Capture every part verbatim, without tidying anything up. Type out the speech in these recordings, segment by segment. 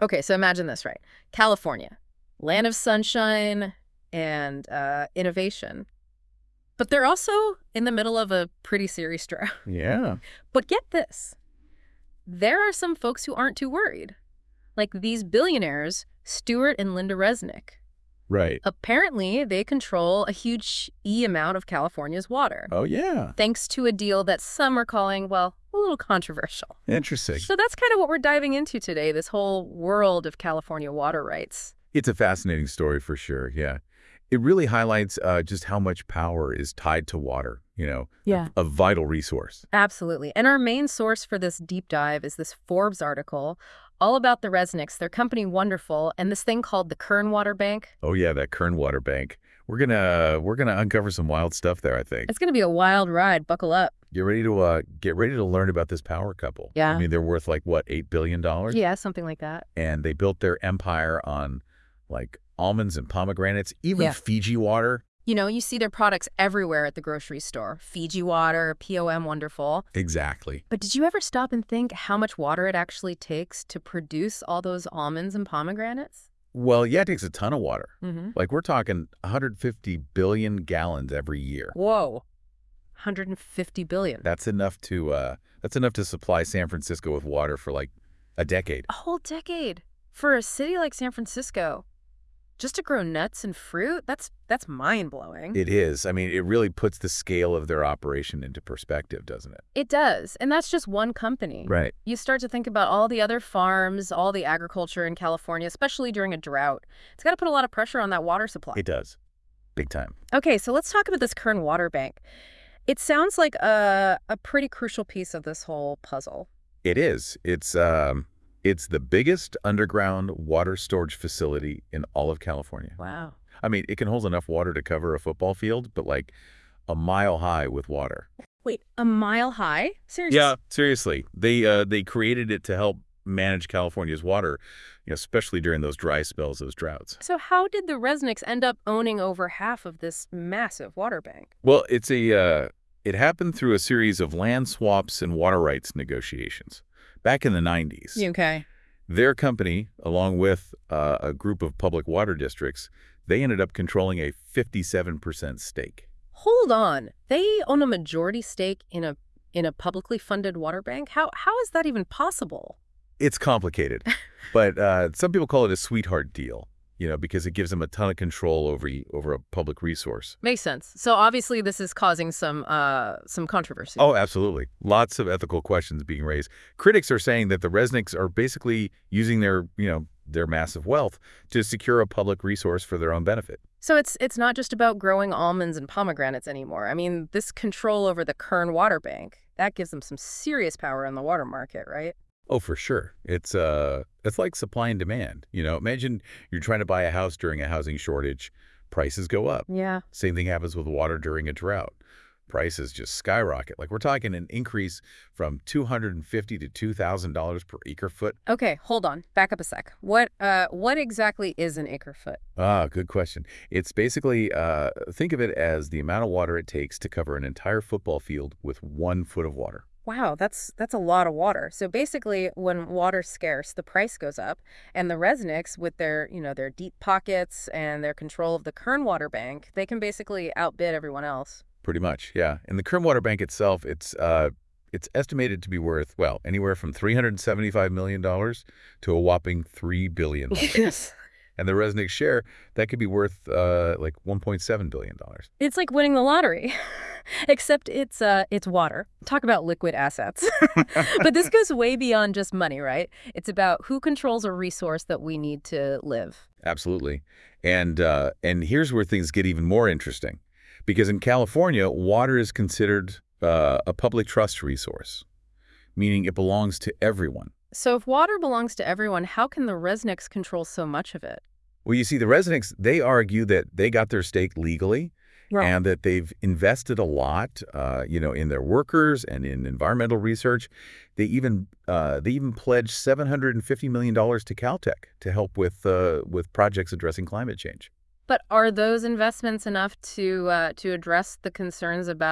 Okay, so imagine this, right? California, land of sunshine and uh, innovation. But they're also in the middle of a pretty serious drought. Yeah. But get this. There are some folks who aren't too worried. Like these billionaires, Stuart and Linda Resnick. Right. Apparently, they control a huge E amount of California's water. Oh, yeah. Thanks to a deal that some are calling, well, a little controversial. Interesting. So that's kind of what we're diving into today, this whole world of California water rights. It's a fascinating story for sure, yeah. It really highlights uh, just how much power is tied to water, you know, Yeah. a, a vital resource. Absolutely. And our main source for this deep dive is this Forbes article all about the Resnicks, their company Wonderful, and this thing called the Kern Water Bank. Oh, yeah, that Kern Water Bank. We're gonna we're gonna uncover some wild stuff there, I think. It's going to be a wild ride. Buckle up. Get ready to uh, get ready to learn about this power couple. Yeah. I mean, they're worth like what, eight billion dollars? Yeah, something like that. And they built their empire on like almonds and pomegranates, even Yeah. Fiji water. You know, you see their products everywhere at the grocery store. Fiji water, P O M Wonderful. Exactly. But did you ever stop and think how much water it actually takes to produce all those almonds and pomegranates? Well, yeah, it takes a ton of water. Mm-hmm. Like we're talking one hundred fifty billion gallons every year. Whoa. one hundred fifty billion. That's enough to uh, that's enough to supply San Francisco with water for like a decade. A whole decade. For a city like San Francisco, just to grow nuts and fruit, that's that's mind-blowing. It is. I mean, it really puts the scale of their operation into perspective, doesn't it? It does. And that's just one company. Right. You start to think about all the other farms, all the agriculture in California, especially during a drought. It's got to put a lot of pressure on that water supply. It does. Big time. Okay, so let's talk about this Kern Water Bank. It sounds like a, a pretty crucial piece of this whole puzzle. It is. It's um, it's the biggest underground water storage facility in all of California. Wow. I mean, it can hold enough water to cover a football field, but like a mile high with water. Wait, a mile high? Seriously? Yeah, seriously. They uh, they created it to help manage California's water, you know, especially during those dry spells, those droughts. So how did the Resnicks end up owning over half of this massive water bank? Well, it's a uh, it happened through a series of land swaps and water rights negotiations back in the nineties. Okay. Their company, along with uh, a group of public water districts, they ended up controlling a fifty-seven percent stake. Hold on. They own a majority stake in a in a publicly funded water bank? How how is that even possible? It's complicated, but uh, some people call it a sweetheart deal, you know, because it gives them a ton of control over over a public resource. Makes sense. So obviously this is causing some uh some controversy. Oh, absolutely. Lots of ethical questions being raised. Critics are saying that the Resnicks are basically using their, you know, their massive wealth to secure a public resource for their own benefit. So it's it's not just about growing almonds and pomegranates anymore. I mean, this control over the Kern Water Bank, that gives them some serious power in the water market, right? Oh, for sure. It's uh, it's like supply and demand. You know, imagine you're trying to buy a house during a housing shortage. Prices go up. Yeah. Same thing happens with water during a drought. Prices just skyrocket. Like we're talking an increase from two hundred fifty dollars to two thousand dollars per acre foot. Okay, hold on. Back up a sec. What uh what exactly is an acre foot? Ah, good question. It's basically, uh, think of it as the amount of water it takes to cover an entire football field with one foot of water. Wow, that's that's a lot of water. So basically, when water's scarce, the price goes up, and the Resnicks, with their, you know, their deep pockets and their control of the Kern Water Bank, they can basically outbid everyone else. Pretty much, yeah. And the Kern Water Bank itself, it's uh, it's estimated to be worth, well, anywhere from three hundred seventy-five million dollars to a whopping three billion dollars. Yes. And the Resnick share, that could be worth uh, like one point seven billion dollars. It's like winning the lottery, except it's uh it's water. Talk about liquid assets. But this goes way beyond just money, right? It's about who controls a resource that we need to live. Absolutely. And uh, and here's where things get even more interesting. Because in California, water is considered uh, a public trust resource, meaning it belongs to everyone. So if water belongs to everyone, how can the Resnicks control so much of it? Well, you see, the Resnicks, they argue that they got their stake legally and that they've invested a lot, uh, you know, in their workers and in environmental research. They even uh, they even pledged seven hundred fifty million dollars to Caltech to help with uh, with projects addressing climate change. But are those investments enough to uh, to address the concerns about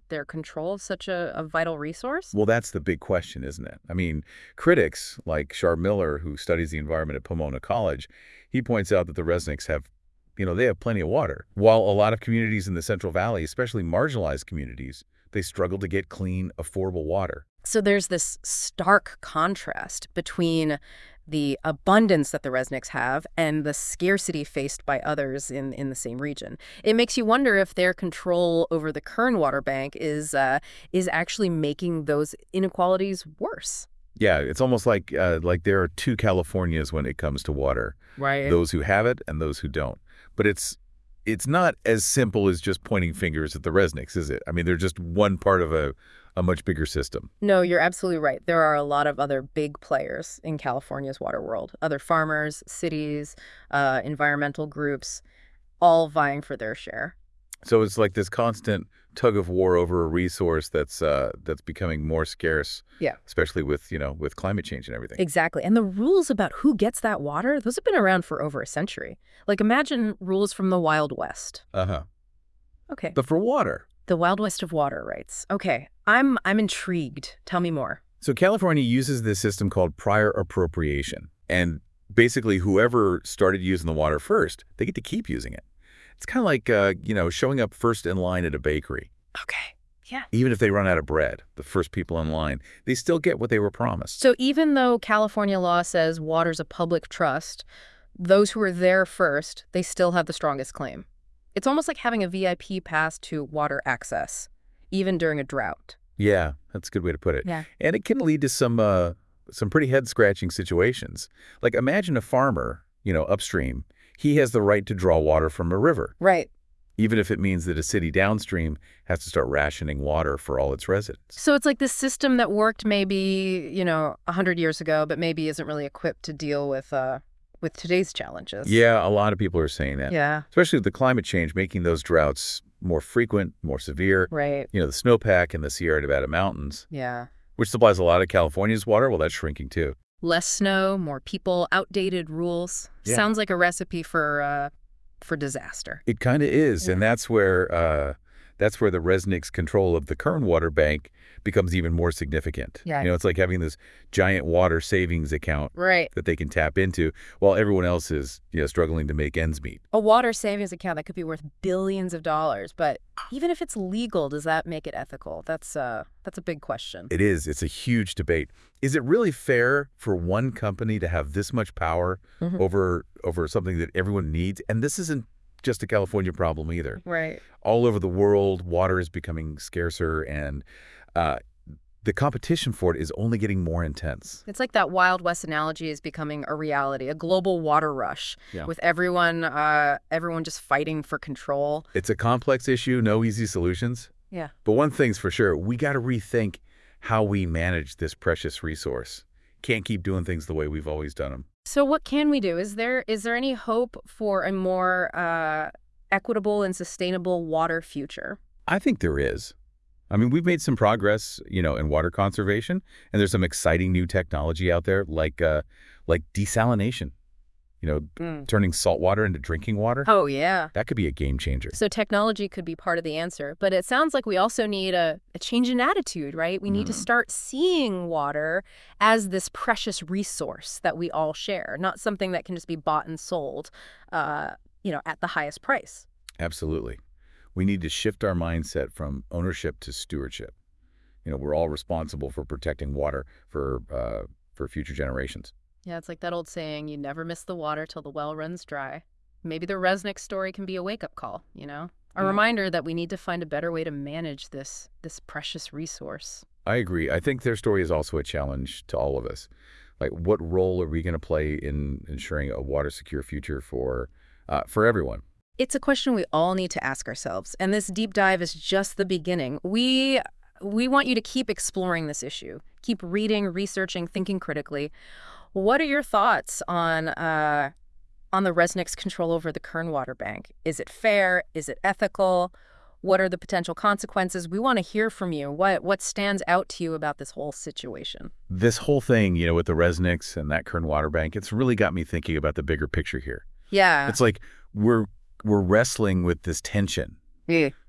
their control of such a, a vital resource? Well, that's the big question, isn't it? I mean, critics like Sharp Miller, who studies the environment at Pomona College, he points out that the Resnicks have, you know, they have plenty of water. While a lot of communities in the Central Valley, especially marginalized communities, they struggle to get clean, affordable water. So there's this stark contrast between the abundance that the Resnicks have and the scarcity faced by others in, in the same region. It makes you wonder if their control over the Kern Water Bank is, uh, is actually making those inequalities worse. Yeah, it's almost like uh, like there are two Californias when it comes to water. Right. Those who have it and those who don't. But it's it's not as simple as just pointing fingers at the Resnicks, is it? I mean, they're just one part of a, a much bigger system. No, you're absolutely right. There are a lot of other big players in California's water world. Other farmers, cities, uh, environmental groups, all vying for their share. So it's like this constant tug of war over a resource that's uh, that's becoming more scarce. Yeah. Especially with, you know, with climate change and everything. Exactly. And the rules about who gets that water, those have been around for over a century. Like, imagine rules from the Wild West. Uh-huh. Okay. But for water. The Wild West of water rights. Okay. I'm I'm intrigued. Tell me more. So California uses this system called prior appropriation. And basically, whoever started using the water first, they get to keep using it. It's kind of like, uh, you know, showing up first in line at a bakery. Okay. Yeah. Even if they run out of bread, the first people in line, they still get what they were promised. So even though California law says water's a public trust, those who are there first, they still have the strongest claim. It's almost like having a V I P pass to water access, even during a drought. Yeah, that's a good way to put it. Yeah. And it can lead to some uh, some pretty head-scratching situations. Like, imagine a farmer, you know, upstream. He has the right to draw water from a river. Right. Even if it means that a city downstream has to start rationing water for all its residents. So it's like this system that worked maybe, you know, a hundred years ago, but maybe isn't really equipped to deal with uh, with today's challenges. Yeah, a lot of people are saying that. Yeah. Especially with the climate change, making those droughts more frequent, more severe. Right. You know, the snowpack in the Sierra Nevada mountains, Yeah. which supplies a lot of California's water, well, that's shrinking too. Less snow, more people, outdated rules. Yeah. Sounds like a recipe for uh, for disaster. It kind of is, Yeah. and that's where uh, that's where the Resnicks' control of the Kern Water Bank becomes even more significant. Yeah. You know, it's like having this giant water savings account Right. that they can tap into while everyone else is, you know, struggling to make ends meet. A water savings account that could be worth billions of dollars, but even if it's legal, does that make it ethical? That's uh that's a big question. It is. It's a huge debate. Is it really fair for one company to have this much power Mhm. over over something that everyone needs? And this isn't just a California problem either. Right. All over the world, water is becoming scarcer, and uh, the competition for it is only getting more intense. It's like that Wild West analogy is becoming a reality, a global water rush Yeah. with everyone uh, everyone just fighting for control. It's a complex issue, no easy solutions. Yeah. But one thing's for sure, we got to rethink how we manage this precious resource. Can't keep doing things the way we've always done them. So what can we do? Is there is there any hope for a more uh, equitable and sustainable water future? I think there is. I mean, we've made some progress, you know, in water conservation, and there's some exciting new technology out there, like uh, like desalination. You know, Mm. turning salt water into drinking water. Oh, yeah. That could be a game changer. So technology could be part of the answer, but it sounds like we also need a, a change in attitude, right? We need to Mm. start seeing water as this precious resource that we all share, not something that can just be bought and sold, uh, you know, at the highest price. Absolutely. We need to shift our mindset from ownership to stewardship. You know, we're all responsible for protecting water for uh, for future generations. Yeah, it's like that old saying, you never miss the water till the well runs dry. Maybe the Resnick story can be a wake-up call, you know? A Yeah. reminder that we need to find a better way to manage this this precious resource. I agree. I think their story is also a challenge to all of us. Like, what role are we going to play in ensuring a water-secure future for uh, for everyone? It's a question we all need to ask ourselves, and this deep dive is just the beginning. We we want you to keep exploring this issue. Keep reading, researching, thinking critically. What are your thoughts on uh, on the Resnick's control over the Kern Water Bank? Is it fair? Is it ethical? What are the potential consequences? We want to hear from you. What what stands out to you about this whole situation? This whole thing, you know, with the Resnicks and that Kern Water Bank, it's really got me thinking about the bigger picture here. Yeah. It's like we're we're wrestling with this tension Yeah.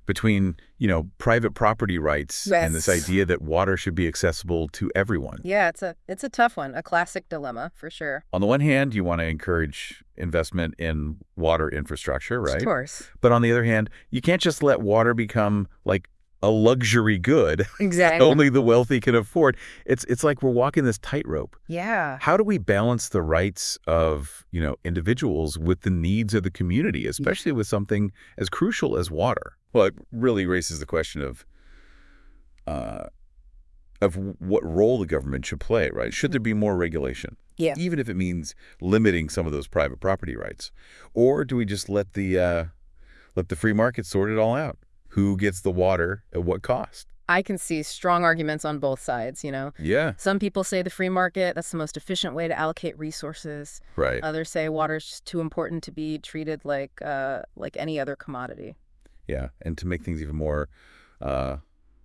between, you know, private property rights Yes. and this idea that water should be accessible to everyone. Yeah, it's a it's a tough one, a classic dilemma for sure. On the one hand, you want to encourage investment in water infrastructure, right? Of course. But on the other hand, you can't just let water become like a luxury good Exactly. only the wealthy can afford. It's it's like we're walking this tightrope. Yeah. How do we balance the rights of, you know, individuals with the needs of the community, especially with something as crucial as water? Well, it really raises the question of uh, of what role the government should play, right? Should there be more regulation? Yeah. Even if it means limiting some of those private property rights, or do we just let the uh, let the free market sort it all out? Who gets the water at what cost? I can see strong arguments on both sides, you know. Yeah, Some people say the free market, that's the most efficient way to allocate resources. right. Others say water's just too important to be treated like uh, like any other commodity. Yeah, and to make things even more uh,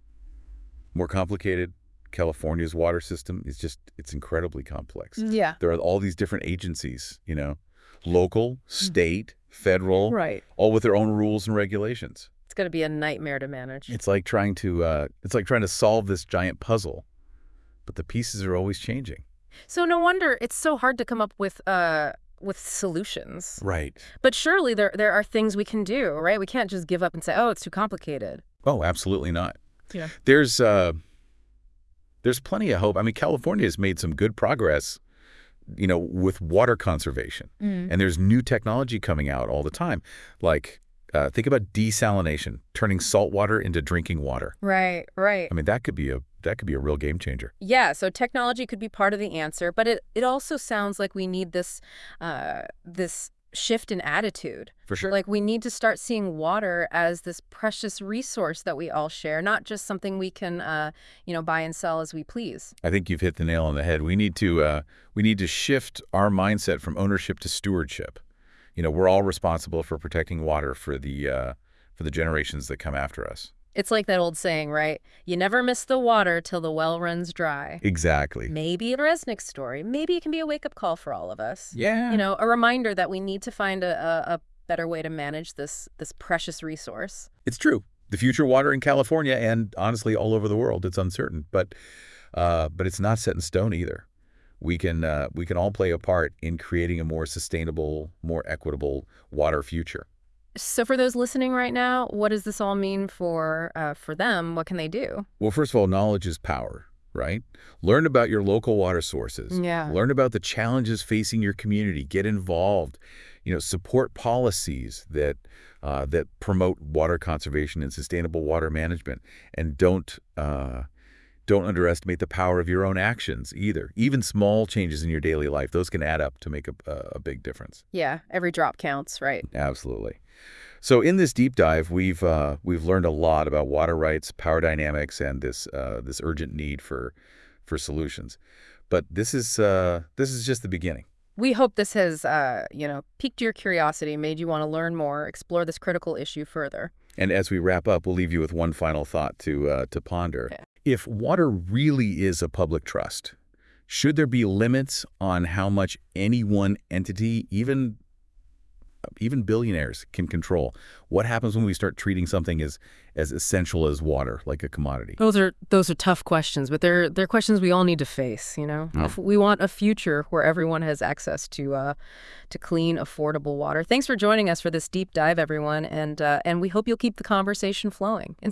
more complicated, California's water system is just, it's incredibly complex. Yeah. There are all these different agencies, you know, local, state, federal, Right. all with their own rules and regulations. It's going to be a nightmare to manage. It's like trying to uh, it's like trying to solve this giant puzzle, but the pieces are always changing. So no wonder it's so hard to come up with uh with solutions. Right. But surely there there are things we can do, right? We can't just give up and say, "Oh, it's too complicated." Oh, absolutely not. Yeah. There's uh, there's plenty of hope. I mean, California has made some good progress, you know, with water conservation, Mm. and there's new technology coming out all the time, like. Uh, think about desalination, turning salt water into drinking water. Right, right. I mean, that could be a that could be a real game changer. Yeah, so technology could be part of the answer, but it, it also sounds like we need this uh, this shift in attitude. For sure. Like we need to start seeing water as this precious resource that we all share, not just something we can, uh, you know, buy and sell as we please. I think you've hit the nail on the head. We need to uh, we need to shift our mindset from ownership to stewardship. You know, we're all responsible for protecting water for the uh, for the generations that come after us. It's like that old saying, right? You never miss the water till the well runs dry. Exactly. Maybe a Resnick story. Maybe it can be a wake-up call for all of us. Yeah. You know, a reminder that we need to find a, a, a better way to manage this this precious resource. It's true. The future of water in California and honestly all over the world, it's uncertain, but uh, but it's not set in stone either. We can uh, we can all play a part in creating a more sustainable, more equitable water future. So for those listening right now, what does this all mean for uh, for them? What can they do? Well, first of all, knowledge is power, right? Learn about your local water sources. Yeah. Learn about the challenges facing your community. Get involved. You know, support policies that uh, that promote water conservation and sustainable water management, and don't. Uh, Don't underestimate the power of your own actions either. Even small changes in your daily life, those can add up to make a, a big difference. Yeah, every drop counts, right? Absolutely. So in this deep dive, we've uh, we've learned a lot about water rights, power dynamics, and this uh, this urgent need for for solutions. But this is uh, this is just the beginning. We hope this has, uh, you know, piqued your curiosity, made you want to learn more, explore this critical issue further. And as we wrap up, we'll leave you with one final thought to uh, to ponder. Okay. If water really is a public trust, should there be limits on how much any one entity, even even billionaires, can control? What happens when we start treating something as as essential as water, like a commodity? Those are those are tough questions, but they're they're questions we all need to face. You know, Mm. if we want a future where everyone has access to uh, to clean, affordable water. Thanks for joining us for this deep dive, everyone, and uh, and we hope you'll keep the conversation flowing.